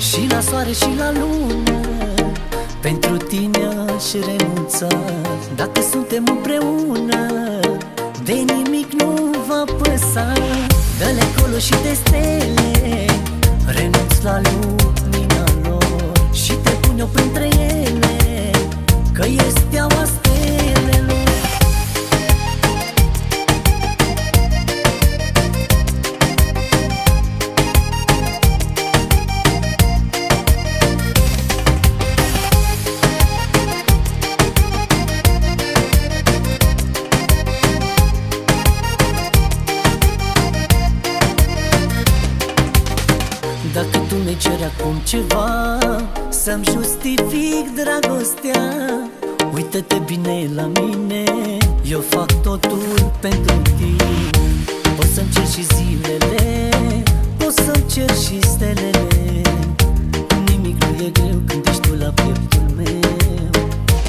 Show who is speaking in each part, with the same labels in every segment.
Speaker 1: Și la soare și la lună, pentru tine aș renunța. Dacă suntem împreună, de nimic nu va păsa. Dă-le acolo și de stele, renunț la lumina lor și te pun eu printre ele, că e steaua stelelor. Dacă tu mi ceri acum ceva, să-mi justific dragostea, uită-te bine la mine, eu fac totul pentru tine. Poți să-mi cer și zilele, poți să-mi cer și stelele, nimic nu e greu când ești tu la pieptul meu.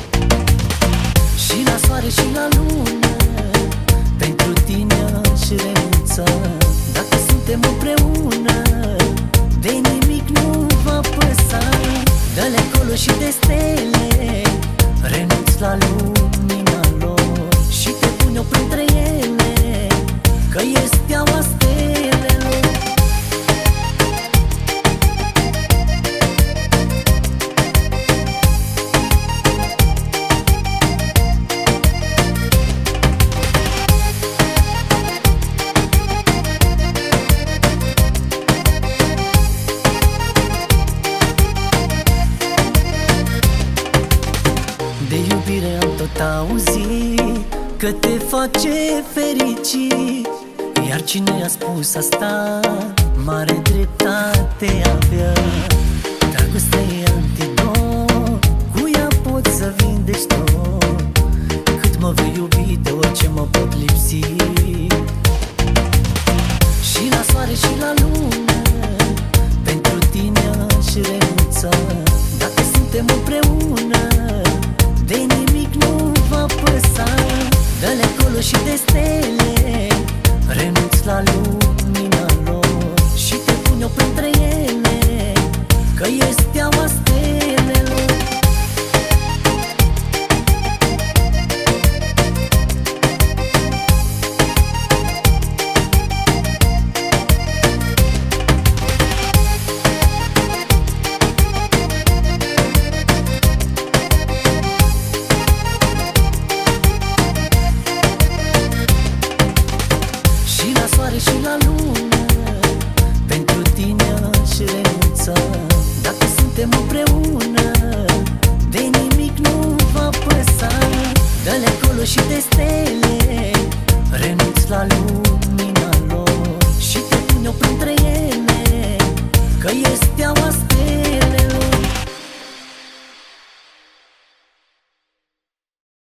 Speaker 1: Și la soare și la lună, pentru tine aș renunța. Dacă suntem împreună, de nimic nu va păsa. Dă-le acolo și de stele, renunț la lumina lor și te pun eu printre ele, că e steaua stelelor. De iubire am tot auzit că te face fericit, iar cine a spus asta, mare dreptate avea. Dragostea e antidot, cu ea poți să vindești tot. Cât mă vei iubi, de orice mă pot lipsi. Și la soare și la lună, pentru tine aș renunța. Dacă suntem împreună, de nimic nu va păsa. Dă-le acolo și de stele, renunț la lumina lor și te pun eu printre ele, că e steaua stelelor. Și la lună, pentru tine aș renunța. Dacă suntem împreună, de nimic nu va păsa. Dă-le acolo și de stele,